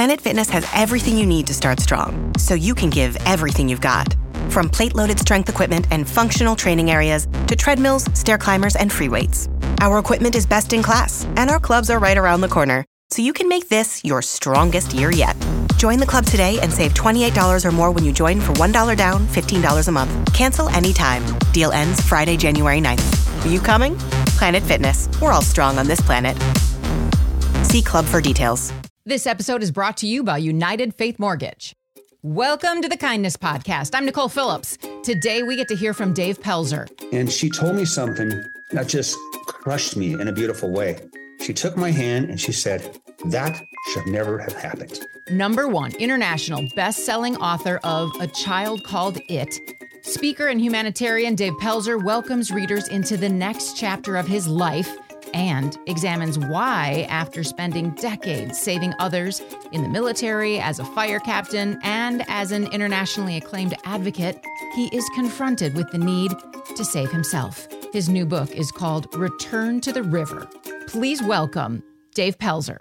Planet Fitness has everything you need to start strong, so you can give everything you've got. From plate-loaded strength equipment and functional training areas to treadmills, stair climbers, and free weights. Our equipment is best in class, and our clubs are right around the corner, so you can make this your strongest year yet. Join the club today and save $28 or more when you join for $1 down, $15 a month. Cancel anytime. Deal ends Friday, January 9th. Are you coming? Planet Fitness. We're all strong on this planet. See club for details. This episode is brought to you by United Faith Mortgage. Welcome to the Kindness Podcast. I'm Nicole Phillips. Today we get to hear from Dave Pelzer. And she told me something that just crushed me in a beautiful way. She took my hand and she said, "That should never have happened." #1 international best-selling author of A Child Called It. Speaker and humanitarian Dave Pelzer welcomes readers into the next chapter of his life and examines why, after spending decades saving others in the military, as a fire captain, and as an internationally acclaimed advocate, he is confronted with the need to save himself. His new book is called Return to the River. Please welcome Dave Pelzer.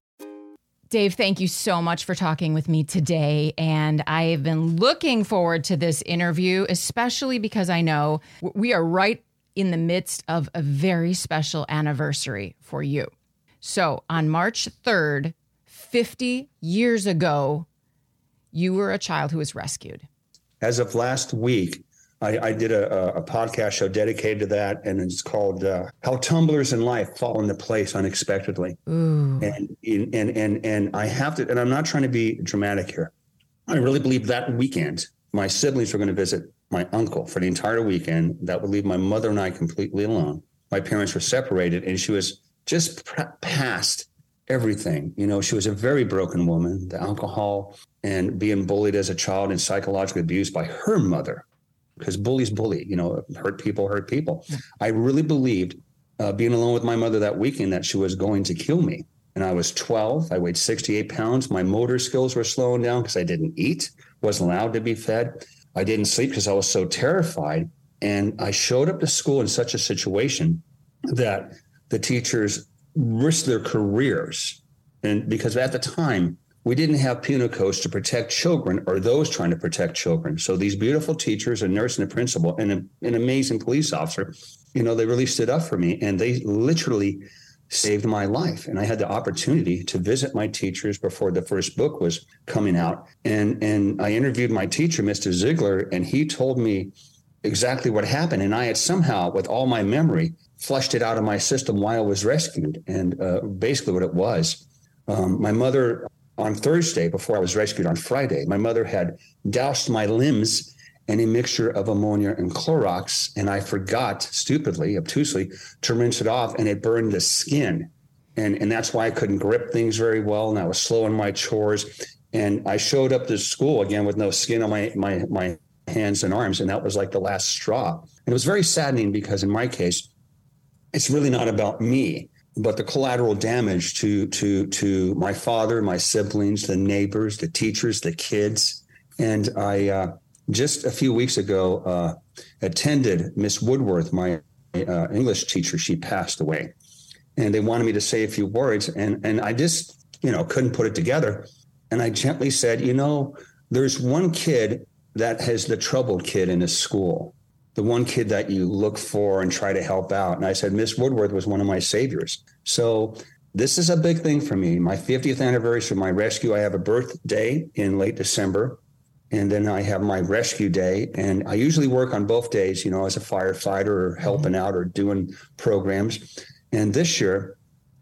Dave, thank you so much for talking with me today. And I've been looking forward to this interview, especially because I know we are right in the midst of a very special anniversary for you. So on March 3rd, 50 years ago, you were a child who was rescued. As of last week, I did a podcast show dedicated to that, and it's called How Tumblers in Life Fall into Place Unexpectedly. Ooh. And I have to, and I'm not trying to be dramatic here. I really believe that weekend, my siblings were going to visit my uncle for the entire weekend. That would leave my mother and I completely alone. My parents were separated, and she was just past everything. You know, she was a very broken woman, the alcohol and being bullied as a child and psychologically abused by her mother, because bullies bully, you know, hurt people. I really believed being alone with my mother that weekend that she was going to kill me. And I was 12. I weighed 68 pounds. My motor skills were slowing down because I didn't eat, wasn't allowed to be fed. I didn't sleep because I was so terrified. And I showed up to school in such a situation that the teachers risked their careers. And because at the time, we didn't have penal codes to protect children or those trying to protect children. So these beautiful teachers, a nurse and a principal, and an amazing police officer, you know, they really stood up for me, and they literally saved my life. And I had the opportunity to visit my teachers before the first book was coming out. And I interviewed my teacher, Mr. Ziegler, and he told me exactly what happened. And I had somehow, with all my memory, flushed it out of my system while I was rescued. And basically what it was, my mother, on Thursday, before I was rescued on Friday, my mother had doused my limbs in a mixture of ammonia and Clorox, and I forgot, stupidly, obtusely, to rinse it off, and it burned the skin. And that's why I couldn't grip things very well, and I was slow in my chores. And I showed up to school again with no skin on my hands and arms, and that was like the last straw. And it was very saddening because in my case, it's really not about me, but the collateral damage to my father, my siblings, the neighbors, the teachers, the kids. And I just a few weeks ago attended Miss Woodworth, my English teacher. She passed away, and they wanted me to say a few words, and I just, you know, couldn't put it together. And I gently said, you know, there's one kid that has the troubled kid in his school, the one kid that you look for and try to help out. And I said, Miss Woodworth was one of my saviors. So this is a big thing for me. My 50th anniversary of my rescue. I have a birthday in late December, and then I have my rescue day. And I usually work on both days, you know, as a firefighter or helping out or doing programs. And this year,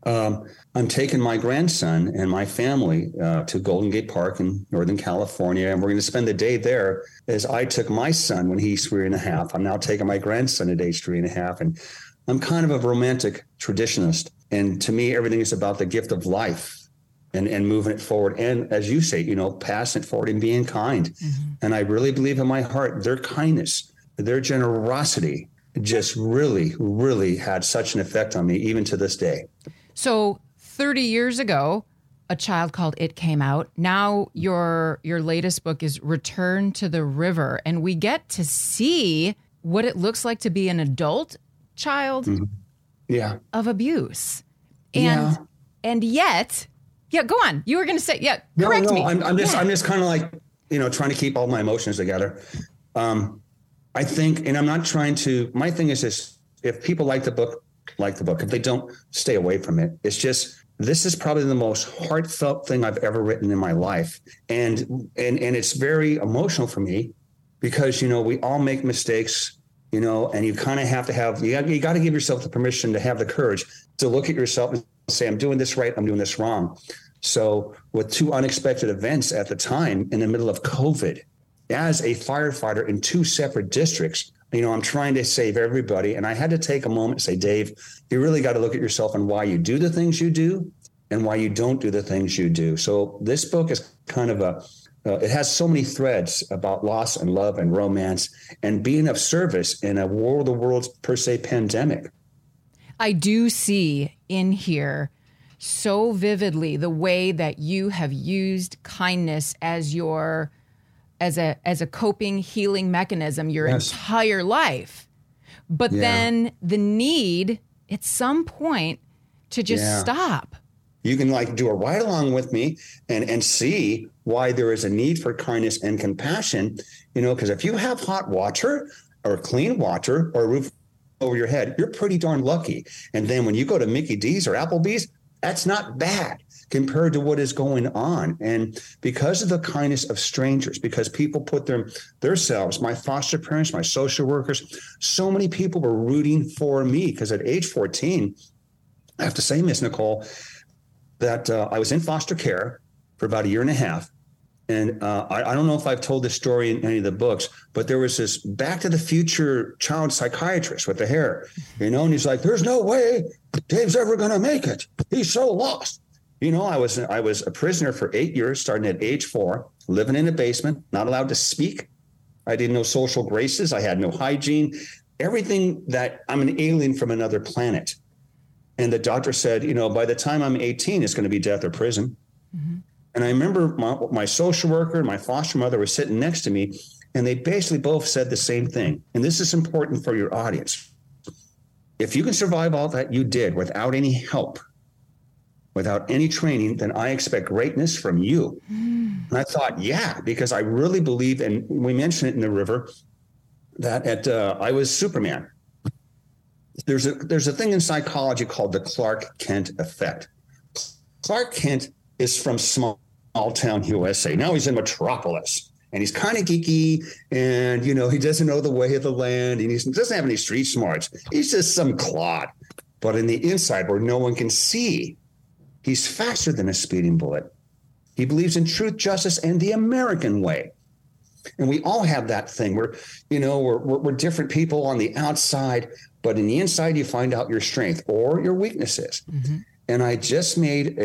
I'm taking my grandson and my family to Golden Gate Park in Northern California. And we're going to spend the day there as I took my son when he's 3.5. I'm now taking my grandson at age 3.5. And I'm kind of a romantic traditionalist. And to me, everything is about the gift of life and moving it forward. And as you say, you know, passing it forward and being kind. Mm-hmm. And I really believe in my heart, their kindness, their generosity just really, really had such an effect on me, even to this day. So 30 years ago, A Child Called It came out. Now your latest book is Return to the River, and we get to see what it looks like to be an adult child of abuse. And yet Yeah, go on. You were going to say, correct me. I'm just kind of like, trying to keep all my emotions together. I think, and I'm not trying to, my thing is this, if people like the book. If they don't, stay away from it. It's just, this is probably the most heartfelt thing I've ever written in my life. And it's very emotional for me because, we all make mistakes, and you kind of have to have, you got to give yourself the permission to have the courage to look at yourself and say, I'm doing this right, I'm doing this wrong. So with two unexpected events at the time in the middle of COVID, as a firefighter in two separate districts, I'm trying to save everybody. And I had to take a moment to say, Dave, you really got to look at yourself and why you do the things you do and why you don't do the things you do. So this book is kind of it has so many threads about loss and love and romance and being of service in a War of the Worlds per se pandemic. I do see in here so vividly the way that you have used kindness as a coping, healing mechanism your entire life. But then the need at some point to just stop. You can do a ride along with me and see why there is a need for kindness and compassion, because if you have hot water or clean water or a roof over your head, you're pretty darn lucky. And then when you go to Mickey D's or Applebee's, that's not bad compared to what is going on. And because of the kindness of strangers, because people put themselves, my foster parents, my social workers, so many people were rooting for me because at age 14, I have to say, Miss Nicole, that I was in foster care for about a year and a half. And I don't know if I've told this story in any of the books, but there was this Back to the Future child psychiatrist with the hair, and he's like, there's no way Dave's ever going to make it. He's so lost. I was a prisoner for 8 years, starting at age 4, living in a basement, not allowed to speak. I didn't know social graces. I had no hygiene, everything that I'm an alien from another planet. And the doctor said, by the time I'm 18, it's going to be death or prison. Mm-hmm. And I remember my social worker and my foster mother were sitting next to me, and they basically both said the same thing. And this is important for your audience. If you can survive all that you did without any help, without any training, then I expect greatness from you. And I thought, because I really believe, and we mentioned it in the river, that I was Superman. There's a thing in psychology called the Clark Kent effect. Clark Kent is from small town USA. Now he's in Metropolis, and he's kind of geeky, and he doesn't know the way of the land, and he doesn't have any street smarts. He's just some clod. But in the inside, where no one can see, he's faster than a speeding bullet. He believes in truth, justice, and the American way. And we all have that thing. We're different people on the outside, but in the inside, you find out your strength or your weaknesses. Mm-hmm. And I just made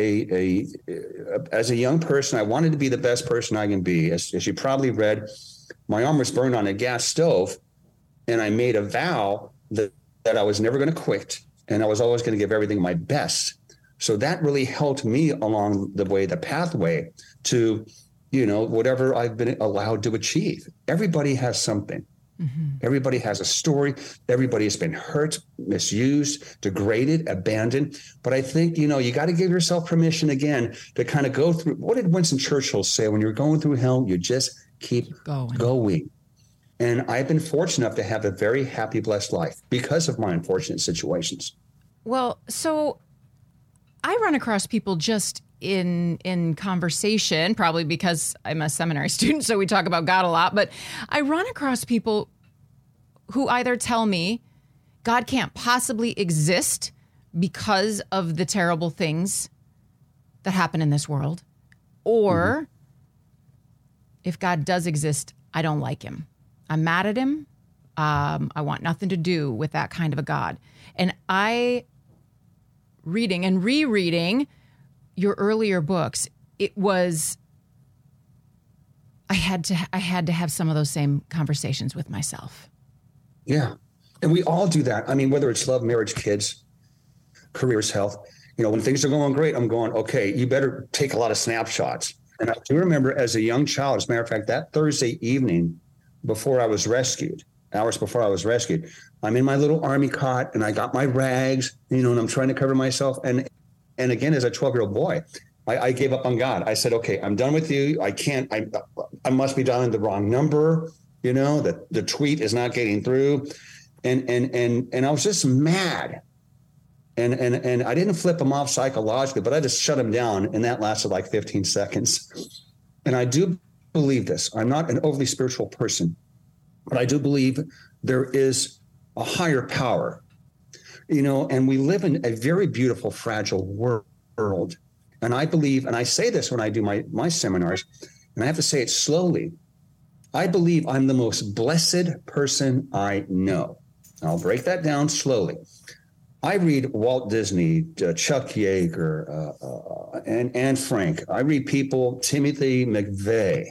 as a young person, I wanted to be the best person I can be. As you probably read, my arm was burned on a gas stove, and I made a vow that I was never going to quit, and I was always going to give everything my best. So that really helped me along the pathway to, whatever I've been allowed to achieve. Everybody has something. Mm-hmm. Everybody has a story. Everybody has been hurt, misused, degraded, abandoned. But I think, you got to give yourself permission again to kind of go through. What did Winston Churchill say? When you're going through hell, you just keep going. And I've been fortunate enough to have a very happy, blessed life because of my unfortunate situations. Well, so I run across people just in conversation, probably because I'm a seminary student, so we talk about God a lot, but I run across people who either tell me God can't possibly exist because of the terrible things that happen in this world, or if God does exist, I don't like him. I'm mad at him. I want nothing to do with that kind of a God. And reading and rereading your earlier books, I had to have some of those same conversations with myself. Yeah. And we all do that. I mean, whether it's love, marriage, kids, careers, health, when things are going great, I'm going, okay, you better take a lot of snapshots. And I do remember as a young child, as a matter of fact, that Thursday evening before I was rescued, hours before I was rescued, I'm in my little army cot and I got my rags, and I'm trying to cover myself. And again, as a 12-year-old boy, I gave up on God. I said, okay, I'm done with you. I must be dialing the wrong number. That the tweet is not getting through. And I was just mad. And I didn't flip him off psychologically, but I just shut him down. And that lasted like 15 seconds. And I do believe this. I'm not an overly spiritual person, but I do believe there is a higher power, and we live in a very beautiful, fragile world. And I believe, and I say this when I do my seminars, and I have to say it slowly, I believe I'm the most blessed person I know. I'll break that down slowly. I read Walt Disney, Chuck Yeager, and Anne Frank. I read people, Timothy McVeigh,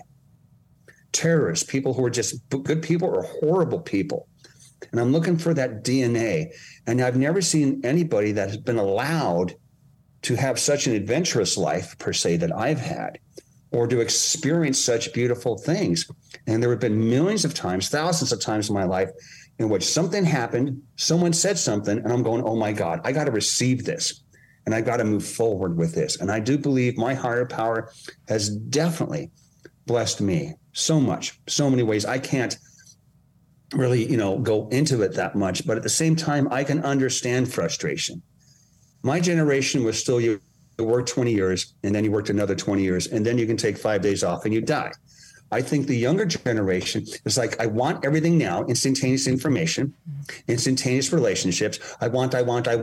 terrorists, people who are just good people or horrible people. And I'm looking for that DNA. And I've never seen anybody that has been allowed to have such an adventurous life, per se, that I've had, or to experience such beautiful things. And there have been millions of times, thousands of times in my life in which something happened, someone said something, and I'm going, oh my God, I got to receive this. And I got to move forward with this. And I do believe my higher power has definitely blessed me so much, so many ways. I can't really, go into it that much. But at the same time, I can understand frustration. My generation was still, you work 20 years, and then you worked another 20 years, and then you can take 5 days off and you die. I think the younger generation is like, I want everything now, instantaneous information, instantaneous relationships. I want.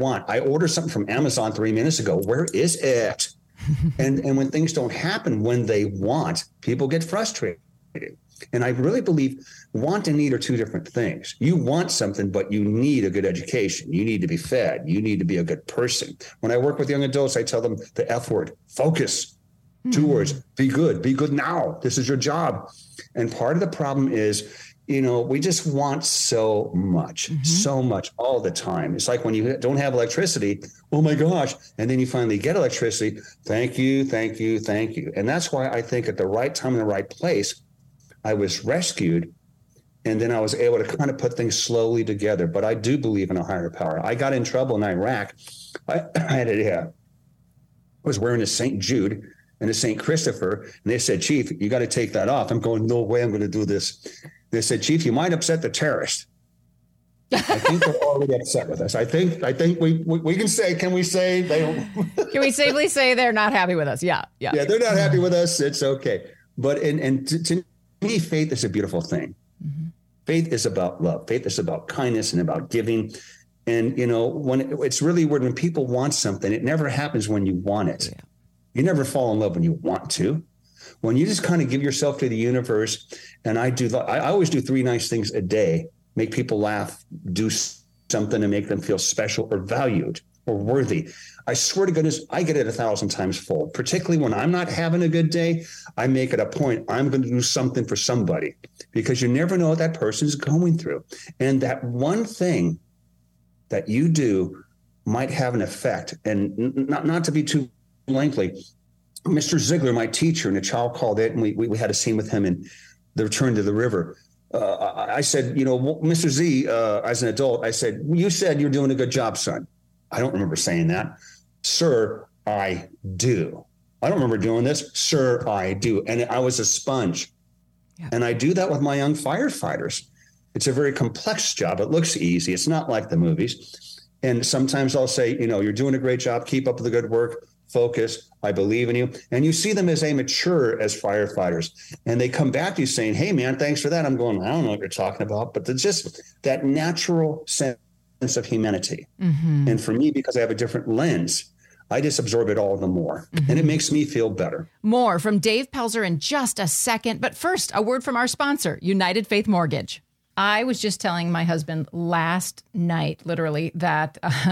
I ordered something from Amazon 3 minutes ago. Where is it? And when things don't happen when they want, people get frustrated. And I really believe want and need are two different things. You want something, but you need a good education. You need to be fed. You need to be a good person. When I work with young adults, I tell them the F word, focus. 2 words, be good now. This is your job. And part of the problem is, we just want so much all the time. It's like when you don't have electricity, oh my gosh. And then you finally get electricity. Thank you. And that's why I think at the right time in the right place, I was rescued. And then I was able to kind of put things slowly together. But I do believe in a higher power. I got in trouble in Iraq. I was wearing a St. Jude and a St. Christopher. And they said, Chief, you got to take that off. I'm going, no way I'm going to do this. They said, Chief, you might upset the terrorist. I think they're already upset with us. I think we can say, can we say they don't? Can we safely say they're not happy with us? Yeah. Yeah, they're not happy with us. It's okay. But to me, faith is a beautiful thing. Mm-hmm. Faith is about love. Faith is about kindness and about giving. And, when it's really weird when people want something, it never happens when you want it. Yeah. You never fall in love when you want to. When you just kind of give yourself to the universe, and I always do 3 nice things a day, make people laugh, do something to make them feel special or valued or worthy. I swear to goodness, I get it 1,000 times fold. Particularly when I'm not having a good day, I make it a point. I'm going to do something for somebody, because you never know what that person's going through. And that one thing that you do might have an effect. And not to be too lengthy, Mr. Ziegler, my teacher, and a child called it, and we had a scene with him in The Return to the River. I said, Mr. Z, as an adult, I said, you said you're doing a good job, son. I don't remember saying that. Sir, I do. I don't remember doing this. Sir, I do. And I was a sponge. Yeah. And I do that with my young firefighters. It's a very complex job. It looks easy. It's not like the movies. And sometimes I'll say, you're doing a great job. Keep up the good work. Focus. I believe in you. And you see them as they mature as firefighters. And they come back to you saying, hey, man, thanks for that. I'm going, I don't know what you're talking about. But it's just that natural sense of humanity. Mm-hmm. And for me, because I have a different lens, I just absorb it all the more. Mm-hmm. And it makes me feel better. More from Dave Pelzer in just a second. But first, a word from our sponsor, United Faith Mortgage. I was just telling my husband last night, literally, that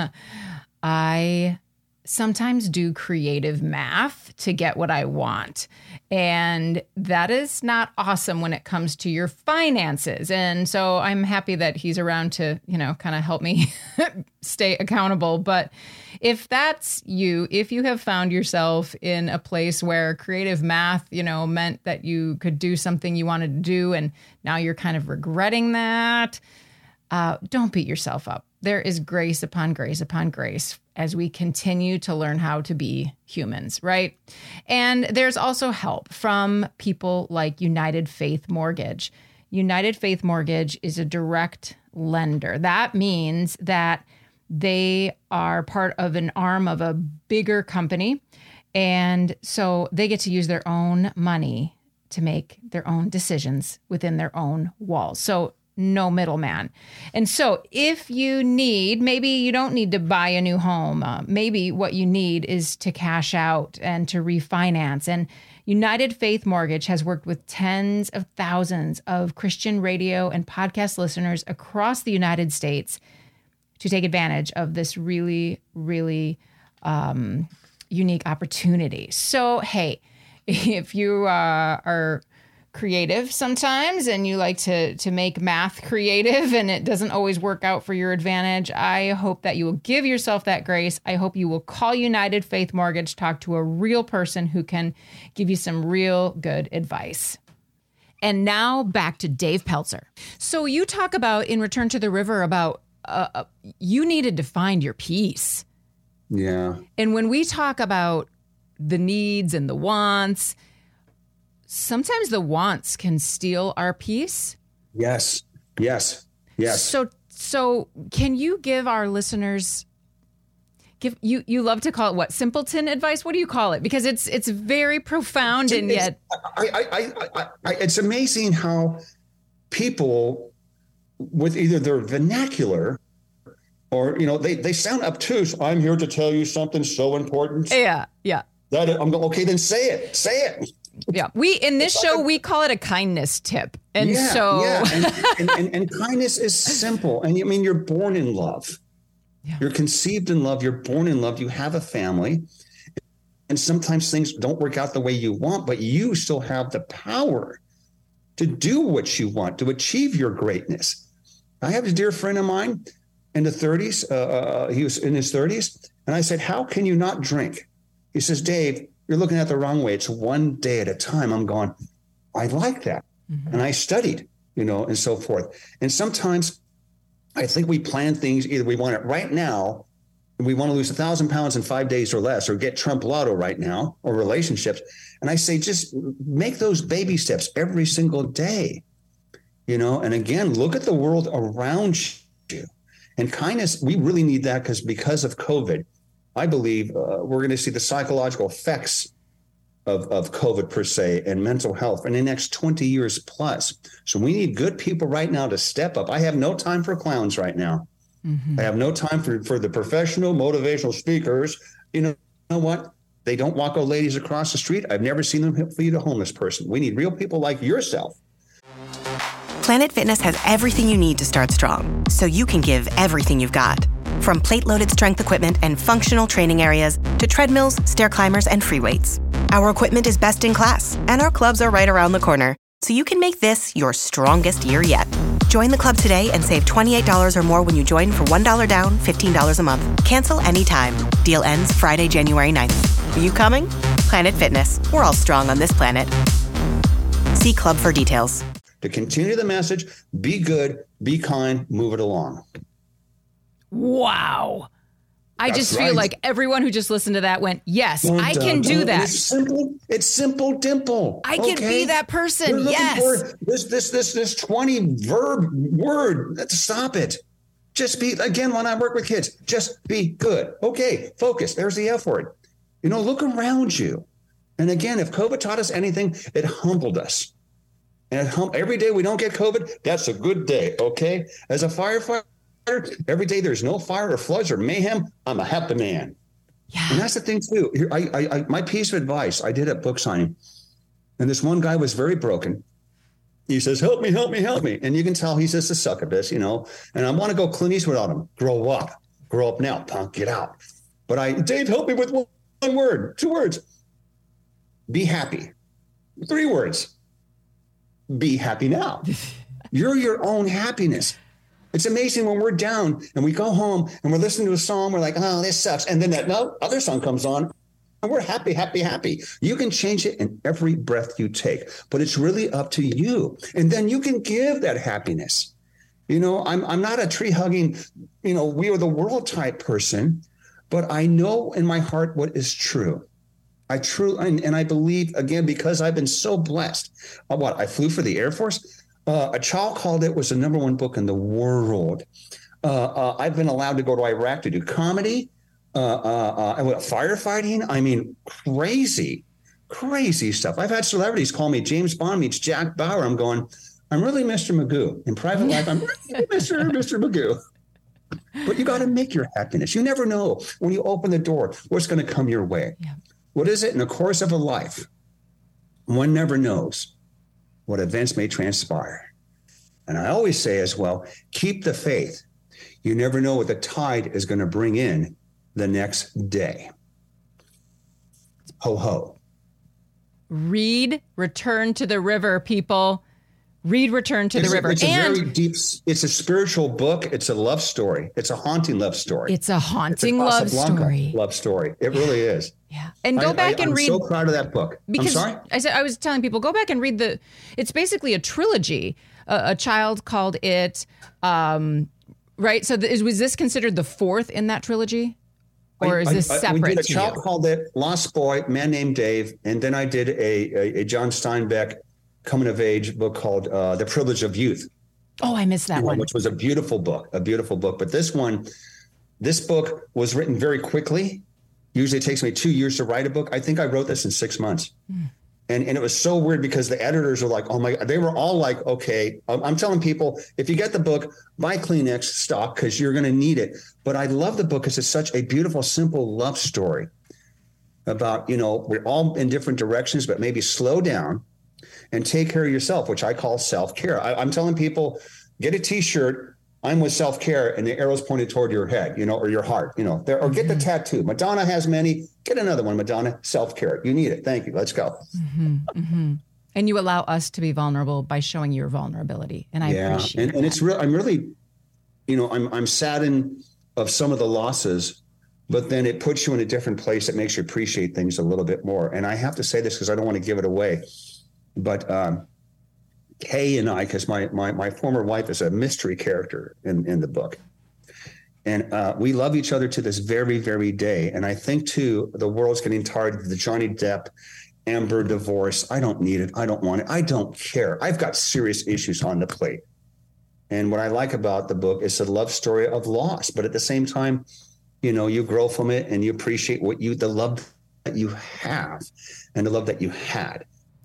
I sometimes do creative math to get what I want. And that is not awesome when it comes to your finances. And so I'm happy that he's around to, kind of help me stay accountable. But if that's you, if you have found yourself in a place where creative math, meant that you could do something you wanted to do, and now you're kind of regretting that, don't beat yourself up. There is grace upon grace upon grace. as we continue to learn how to be humans, right? And there's also help from people like United Faith Mortgage. United Faith Mortgage is a direct lender. That means that they are part of an arm of a bigger company. And so they get to use their own money to make their own decisions within their own walls. So no middleman. And so if you need, maybe you don't need to buy a new home. Maybe what you need is to cash out and to refinance. And United Faith Mortgage has worked with tens of thousands of Christian radio and podcast listeners across the United States to take advantage of this really, really unique opportunity. So, hey, if you are creative sometimes and you like to make math creative and it doesn't always work out for your advantage, I hope that you will give yourself that grace. I hope you will call United Faith Mortgage, talk to a real person who can give you some real good advice. And now back to Dave Pelzer. So you talk about in Return to the River about you needed to find your peace. Yeah. And when we talk about the needs and the wants, sometimes the wants can steal our peace. Yes. So can you give our listeners, you love to call it what? Simpleton advice? What do you call it? Because it's very profound and yet. It's amazing how people with either their vernacular or, they sound obtuse. I'm here to tell you something so important. Yeah. That I'm going, okay, then say it. Yeah. In this show, we call it a kindness tip. And and kindness is simple. And you're born in love. Yeah. You're conceived in love. You're born in love. You have a family. And sometimes things don't work out the way you want, but you still have the power to do what you want, to achieve your greatness. I have a dear friend of mine in the 30s. He was in his 30s. And I said, how can you not drink? He says, Dave, you're looking at the wrong way. It's one day at a time. I'm going, I like that. Mm-hmm. And I studied, and so forth. And sometimes I think we plan things, either we want it right now, and we want to lose 1,000 pounds in 5 days or less, or get Trump Lotto right now, or relationships. And I say, just make those baby steps every single day, and again, look at the world around you. And kindness, we really need that because of COVID. I believe we're going to see the psychological effects of COVID per se and mental health in the next 20 years plus. So we need good people right now to step up. I have no time for clowns right now. Mm-hmm. I have no time for the professional motivational speakers. You know what? They don't walk old ladies across the street. I've never seen them feed a homeless person. We need real people like yourself. Planet Fitness has everything you need to start strong, so you can give everything you've got. From plate-loaded strength equipment and functional training areas to treadmills, stair climbers, and free weights. Our equipment is best in class, and our clubs are right around the corner, so you can make this your strongest year yet. Join the club today and save $28 or more when you join for $1 down, $15 a month. Cancel anytime. Deal ends Friday, January 9th. Are you coming? Planet Fitness. We're all strong on this planet. See club for details. To continue the message, be good, be kind, move it along. Wow. I just feel like everyone who just listened to that went, yes, I can do that. It's simple, dimple. I can be that person. Yes. This 20 verb word. Let's stop it. Just be, again, when I work with kids, just be good. Okay. Focus. There's the F word. Look around you. And again, if COVID taught us anything, it humbled us. And every day we don't get COVID, that's a good day. Okay. As a firefighter, every day there's no fire or floods or mayhem, I'm a happy man. Yeah. And that's the thing too. My piece of advice, I did a book signing, and this one guy was very broken. He says, help me. And you can tell he's just a succubus, and I want to go Clint Eastwood on him. Grow up now, punk, get out. But Dave, help me with one word, 2 words. Be happy. 3 words. Be happy now. You're your own happiness. It's amazing when we're down and we go home and we're listening to a song. We're like, oh, this sucks. And then that other song comes on and we're happy, happy, happy. You can change it in every breath you take, but it's really up to you. And then you can give that happiness. I'm not a tree hugging, we are the world type person, but I know in my heart what is true. I believe, again, because I've been so blessed. I flew for the Air Force. A Child Called It was the number one book in the world. I've been allowed to go to Iraq to do comedy, firefighting. I mean, crazy stuff. I've had celebrities call me James Bond meets Jack Bauer. I'm going, I'm really Mr. Magoo. In private life, I'm really Mr. Magoo. But you got to make your happiness. You never know when you open the door what's going to come your way. Yeah. What is it? In the course of a life, one never knows what events may transpire. And I always say as well, keep the faith. You never know what the tide is going to bring in the next day. Ho, ho. Read Return to the River, people. Read Return to the River. It's a very deep, it's a spiritual book. It's a love story. It's a haunting love story. It's a haunting love story. Love story. It really is. Yeah. And go back and read. I'm so proud of that book. Because I'm sorry? I was telling people, go back and read it's basically a trilogy. A Child Called It. Right. So was this considered the fourth in that trilogy? Or is this separate? We did A Child Called It, Lost Boy, Man Named Dave. And then I did a John Steinbeck coming of age book called The Privilege of Youth. Oh, I missed that one. Which was a beautiful book. But this book was written very quickly. Usually it takes me 2 years to write a book. I think I wrote this in 6 months. And it was so weird because the editors were like, oh my God, they were all like, okay, I'm telling people, if you get the book, buy Kleenex stock because you're going to need it. But I love the book because it's such a beautiful, simple love story about, we're all in different directions, but maybe slow down and take care of yourself, which I call self-care. I'm telling people, get a T-shirt, I'm with self-care, and the arrow's pointed toward your head, or your heart, or get the tattoo. Madonna has many. Get another one, Madonna. Self-care. You need it. Thank you. Let's go. And you allow us to be vulnerable by showing your vulnerability, and I appreciate and it's real. I'm really, I'm saddened of some of the losses, but then it puts you in a different place that makes you appreciate things a little bit more. And I have to say this because I don't want to give it away. But Kay and I, because my former wife is a mystery character in the book. And we love each other to this very, very day. And I think, too, the world's getting tired of the Johnny Depp, Amber divorce. I don't need it. I don't want it. I don't care. I've got serious issues on the plate. And what I like about the book is the love story of loss. But at the same time, you grow from it and you appreciate the love that you have and the love that you had.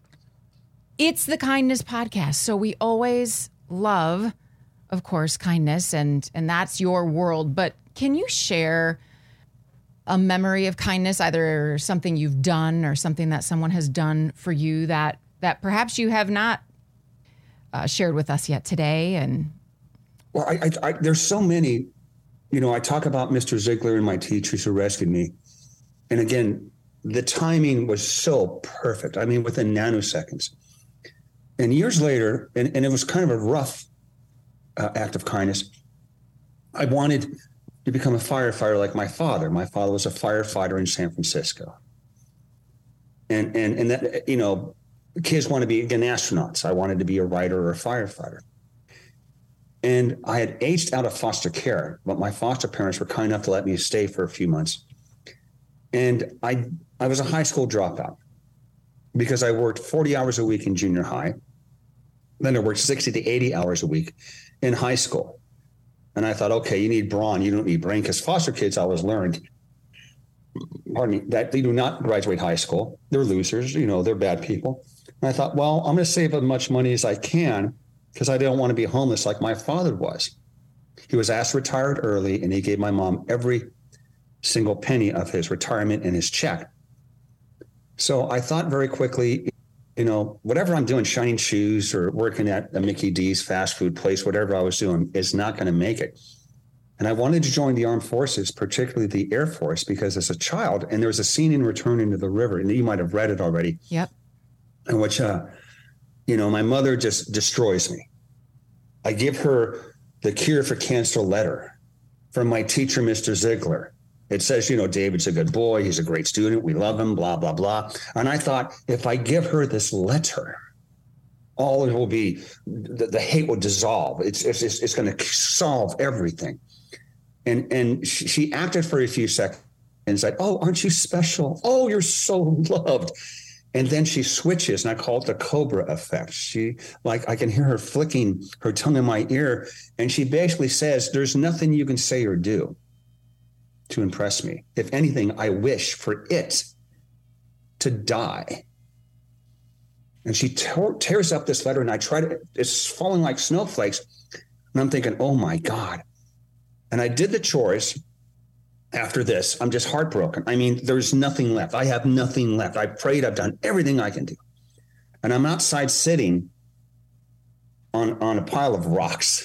It's the Kindness Podcast. So we always love, of course, kindness, and that's your world. But can you share a memory of kindness, either something you've done or something that someone has done for you that perhaps you have not shared with us yet today? And well, I there's so many. I talk about Mr. Ziegler and my teachers who rescued me. And again, the timing was so perfect. I mean, within nanoseconds. And years later, and it was kind of a rough act of kindness, I wanted to become a firefighter like my father. My father was a firefighter in San Francisco. And that, kids want to be, again, astronauts. I wanted to be a writer or a firefighter. And I had aged out of foster care, but my foster parents were kind enough to let me stay for a few months. And I was a high school dropout because I worked 40 hours a week in junior high. Then I worked 60 to 80 hours a week in high school. And I thought, okay, you need brawn, you don't need brain, because foster kids always learned, that they do not graduate high school. They're losers, they're bad people. And I thought, well, I'm going to save as much money as I can because I don't want to be homeless like my father was. He was asked retired early, and he gave my mom every single penny of his retirement and his check. So I thought very quickly, whatever I'm doing, shining shoes or working at a Mickey D's fast food place, whatever I was doing is not going to make it. And I wanted to join the armed forces, particularly the Air Force, because as a child, and there was a scene in Returning to the River, and you might have read it already. Yep. In which, my mother just destroys me. I give her the cure for cancer letter from my teacher, Mr. Ziegler. It says, David's a good boy. He's a great student. We love him, blah, blah, blah. And I thought, if I give her this letter, all it will be, the hate will dissolve. It's going to solve everything. And she acted for a few seconds. And it's like, oh, aren't you special? Oh, you're so loved. And then she switches, and I call it the Cobra effect. She, like, I can hear her flicking her tongue in my ear, and she basically says, there's nothing you can say or do to impress me. If anything, I wish for it to die. And she tears up this letter, and I try to, it's falling like snowflakes. And I'm thinking, oh my God. And I did the chores. After this, I'm just heartbroken. I mean, there's nothing left. I have nothing left. I prayed. I've done everything I can do. And I'm outside sitting on a pile of rocks.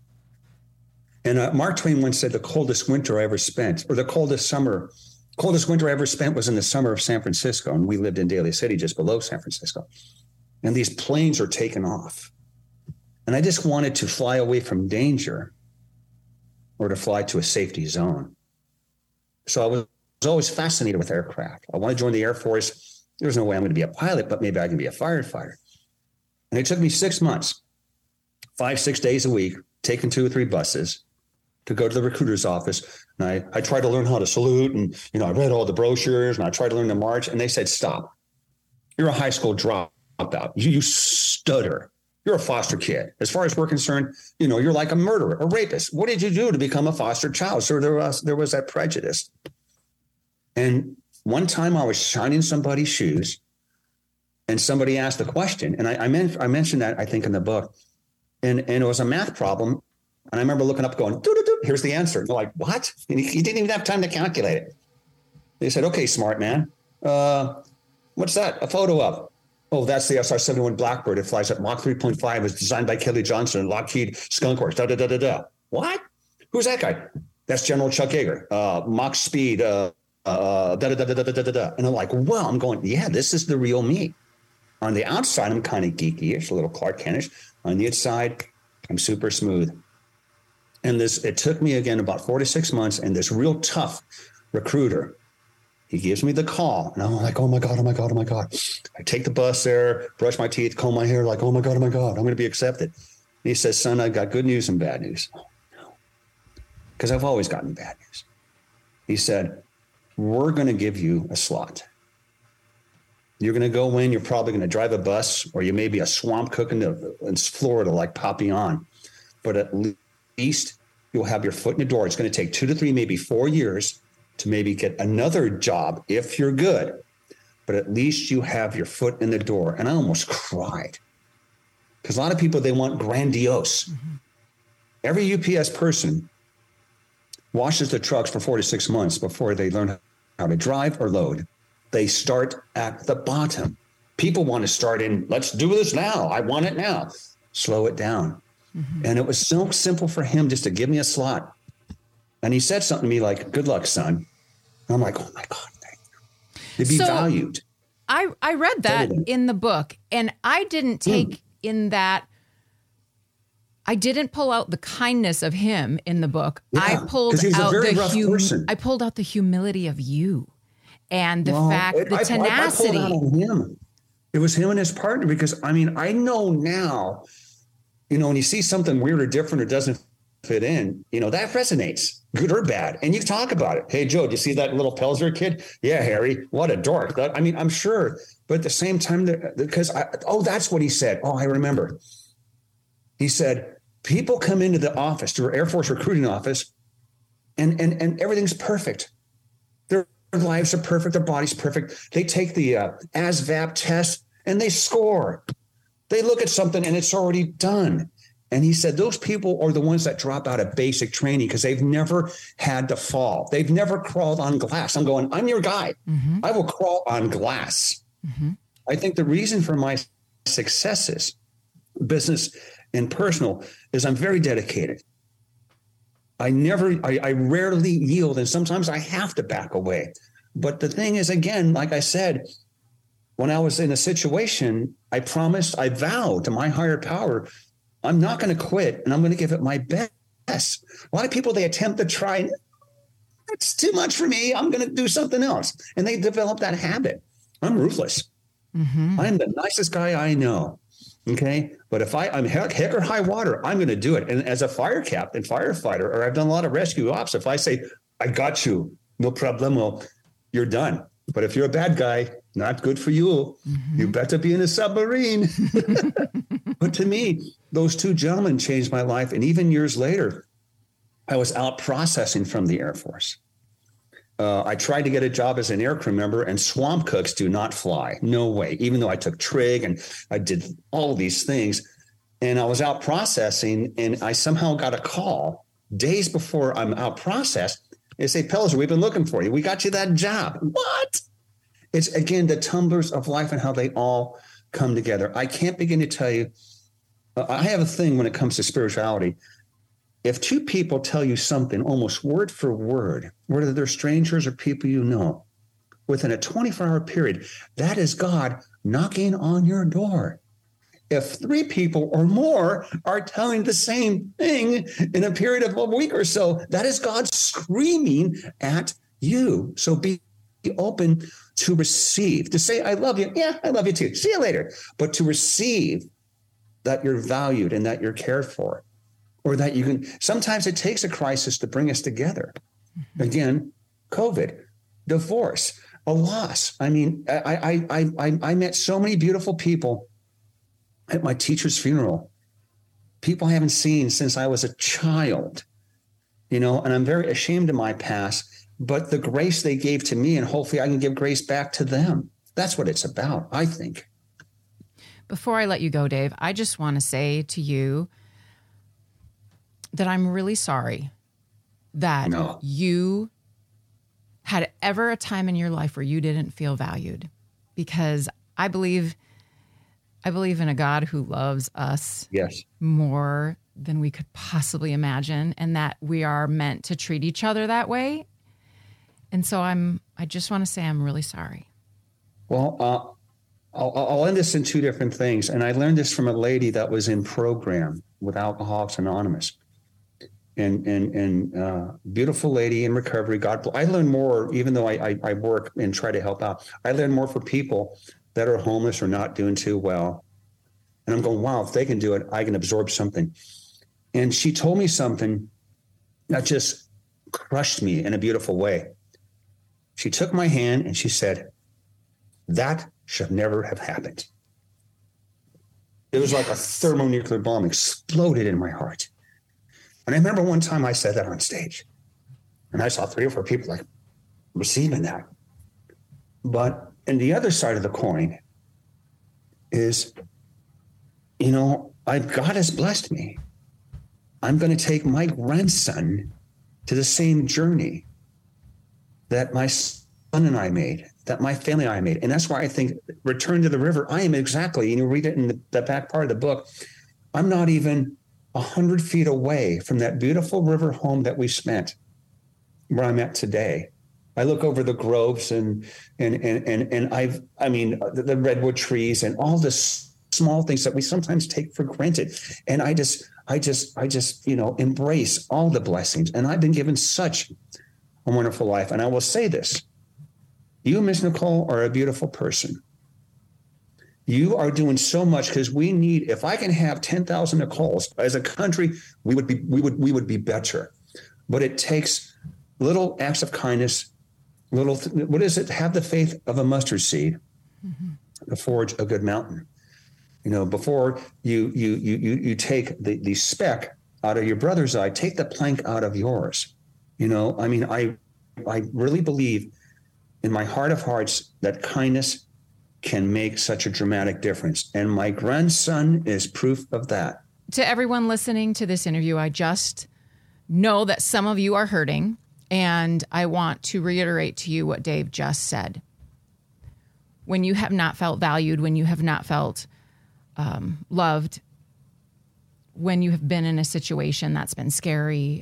And Mark Twain once said the coldest winter I ever spent, or the coldest winter I ever spent was in the summer of San Francisco. And we lived in Daly City, just below San Francisco. And these planes are taking off. And I just wanted to fly away from danger or to fly to a safety zone. So I was always fascinated with aircraft. I want to join the Air Force. There's no way I'm going to be a pilot, but maybe I can be a firefighter. And it took me 6 months, 5-6 days a week, taking 2 or 3 buses to go to the recruiter's office. And I tried to learn how to salute. And, I read all the brochures, and I tried to learn to march. And they said, stop. You're a high school dropout. You stutter. You're a foster kid. As far as we're concerned, you're like a murderer, a rapist. What did you do to become a foster child? So there was that prejudice. And one time I was shining somebody's shoes, and somebody asked a question. And I mentioned that, I think, in the book. And it was a math problem. And I remember looking up going, doo-doo-doo, here's the answer. And they're like, what? And he didn't even have time to calculate it. They said, okay, smart man. What's that? A photo of? Oh, that's the SR-71 Blackbird. It flies at Mach 3.5. It was designed by Kelly Johnson and Lockheed Skunk Works. What? Who's that guy? That's General Chuck Yeager. Mach speed. And I'm like, well, I'm going, yeah, this is the real me. On the outside, I'm kind of geeky-ish, a little Clark Kentish. On the inside, I'm super smooth. And it took me, again, about 4 to 6 months. And this real tough recruiter, he gives me the call, and I'm like, oh my God. I take the bus there, brush my teeth, comb my hair, like, oh my God, I'm going to be accepted. And he says, son, I've got good news and bad news. Oh, no. Because I've always gotten bad news. He said, we're going to give you a slot. You're going to go in, you're probably going to drive a bus, or you may be a swamp cook in Florida like Papillon. But at least you'll have your foot in the door. It's going to take 2 to 3, maybe 4 years to maybe get another job if you're good, but at least you have your foot in the door. And I almost cried, because a lot of people, they want grandiose. Mm-hmm. Every UPS person washes their trucks for 4 to 6 months before they learn how to drive or load. They start at the bottom. People want to start in, let's do this now. I want it now. Slow it down. Mm-hmm. And it was so simple for him just to give me a slot. And he said something to me like, good luck, son. And I'm like, oh my God, thank you. To be valued. I read that in the book, and I didn't take in that. I didn't pull out the kindness of him in the book. Yeah, I pulled out I pulled out the humility of you and the tenacity. I pulled out of him. It was him and his partner, because I know now, when you see something weird or different or doesn't fit in, that resonates, good or bad. And you talk about it. Hey, Joe, do you see that little Pelzer kid? Yeah, Harry, what a dork. I'm sure. But at the same time, because that's what he said. Oh, I remember. He said, people come into the office, to our Air Force recruiting office, and everything's perfect. Their lives are perfect. Their body's perfect. They take the ASVAB test and they score. They look at something and it's already done. And he said, those people are the ones that drop out of basic training because they've never had to fall. They've never crawled on glass. I'm going, I'm your guy. Mm-hmm. I will crawl on glass. Mm-hmm. I think the reason for my successes, business and personal, is I'm very dedicated. I rarely yield. And sometimes I have to back away. But the thing is, again, like I said, when I was in a situation, I vowed to my higher power, I'm not going to quit, and I'm going to give it my best. A lot of people, they attempt to try. It's too much for me. I'm going to do something else. And they develop that habit. I'm ruthless. Mm-hmm. I'm the nicest guy I know. Okay. But if I'm heck or high water, I'm going to do it. And as a fire captain, firefighter, or I've done a lot of rescue ops, if I say, I got you, no problemo, you're done. But if you're a bad guy, not good for you. Mm-hmm. You better be in a submarine. But to me, those two gentlemen changed my life. And even years later, I was out processing from the Air Force. I tried to get a job as an aircrew member, and swamp cooks do not fly. No way. Even though I took trig and I did all these things, and I was out processing, and I somehow got a call days before I'm out processed. They say, Pelzer, we've been looking for you. We got you that job. What? It's, again, the tumblers of life and how they all come together. I can't begin to tell you. I have a thing when it comes to spirituality. If two people tell you something almost word for word, whether they're strangers or people you know, within a 24-hour period, that is God knocking on your door. If three people or more are telling the same thing in a period of a week or so, that is God screaming at you. So be open to receive, to say, I love you. Yeah, I love you too. See you later. But to receive that you're valued and that you're cared for, or that you can, sometimes it takes a crisis to bring us together. Again, COVID, divorce, a loss. I mean, I met so many beautiful people at my teacher's funeral, people I haven't seen since I was a child, and I'm very ashamed of my past, but the grace they gave to me, and hopefully I can give grace back to them. That's what it's about, I think. Before I let you go, Dave, I just want to say to you that I'm really sorry that you had ever a time in your life where you didn't feel valued, because I believe in a God who loves us more than we could possibly imagine, and that we are meant to treat each other that way. And so I just want to say I'm really sorry. Well, I'll end this in two different things. And I learned this from a lady that was in program with Alcoholics Anonymous. And beautiful lady in recovery. I learn more, even though I work and try to help out. I learn more for people that are homeless or not doing too well. And I'm going, wow, if they can do it, I can absorb something. And she told me something that just crushed me in a beautiful way. She took my hand and she said, that should never have happened. It was like a thermonuclear bomb exploded in my heart. And I remember one time I said that on stage, and I saw 3 or 4 people like receiving that. But and the other side of the coin is, God has blessed me. I'm going to take my grandson to the same journey that my son and I made, that my family and I made. And that's why I think Return to the River, I am exactly, and you read it in the back part of the book, I'm not even 100 feet away from that beautiful river home that we spent, where I'm at today. I look over the groves and the redwood trees and all the small things that we sometimes take for granted. And I just embrace all the blessings. And I've been given such a wonderful life. And I will say this, you, Ms. Nicole, are a beautiful person. You are doing so much, because we need, if I can have 10,000 Nicoles as a country, we would be better. But it takes little acts of kindness, what is it? Have the faith of a mustard seed to forge a good mountain. Before you take the speck out of your brother's eye, take the plank out of yours. I really believe in my heart of hearts that kindness can make such a dramatic difference. And my grandson is proof of that. To everyone listening to this interview, I just know that some of you are hurting. And I want to reiterate to you what Dave just said. When you have not felt valued, when you have not felt loved, when you have been in a situation that's been scary,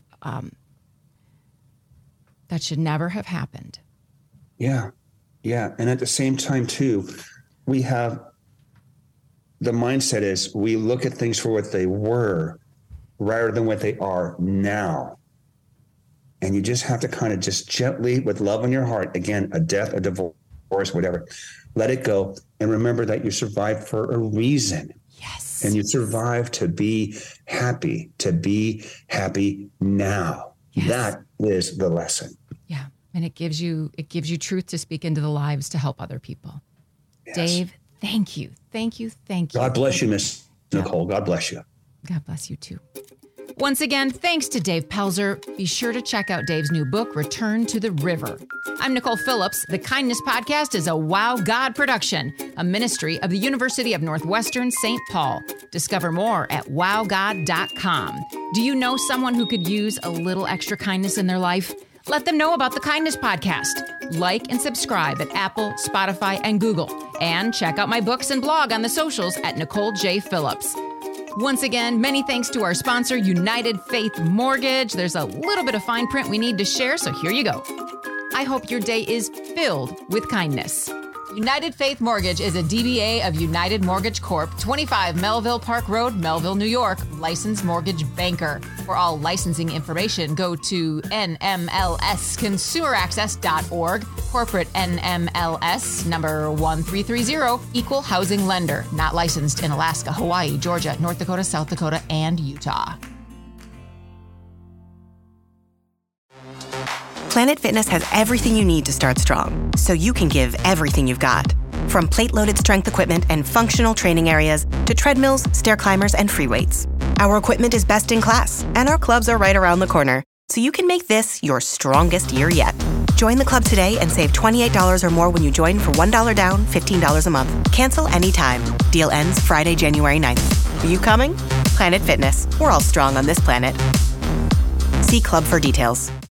that should never have happened. Yeah. And at the same time, too, we have the mindset is we look at things for what they were rather than what they are now. And you just have to kind of just gently, with love in your heart, again, a death, a divorce, whatever, let it go. And remember that you survived for a reason. Yes. And you survived to be happy now. Yes. That is the lesson. Yeah. And it gives you truth to speak into the lives to help other people. Yes. Dave, thank you. Thank you. Thank you. God bless you, Miss Nicole. God bless you. God bless you too. Once again, thanks to Dave Pelzer. Be sure to check out Dave's new book, Return to the River. I'm Nicole Phillips. The Kindness Podcast is a Wow God production, a ministry of the University of Northwestern St. Paul. Discover more at wowgod.com. Do you know someone who could use a little extra kindness in their life? Let them know about the Kindness Podcast. Like and subscribe at Apple, Spotify, and Google. And check out my books and blog on the socials at Nicole J. Phillips. Once again, many thanks to our sponsor, United Faith Mortgage. There's a little bit of fine print we need to share, so here you go. I hope your day is filled with kindness. United Faith Mortgage is a DBA of United Mortgage Corp., 25 Melville Park Road, Melville, New York, licensed mortgage banker. For all licensing information, go to nmlsconsumeraccess.org, corporate NMLS number 1330, equal housing lender, not licensed in Alaska, Hawaii, Georgia, North Dakota, South Dakota, and Utah. Planet Fitness has everything you need to start strong, so you can give everything you've got. From plate-loaded strength equipment and functional training areas to treadmills, stair climbers, and free weights. Our equipment is best in class, and our clubs are right around the corner, so you can make this your strongest year yet. Join the club today and save $28 or more when you join for $1 down, $15 a month. Cancel anytime. Deal ends Friday, January 9th. Are you coming? Planet Fitness. We're all strong on this planet. See club for details.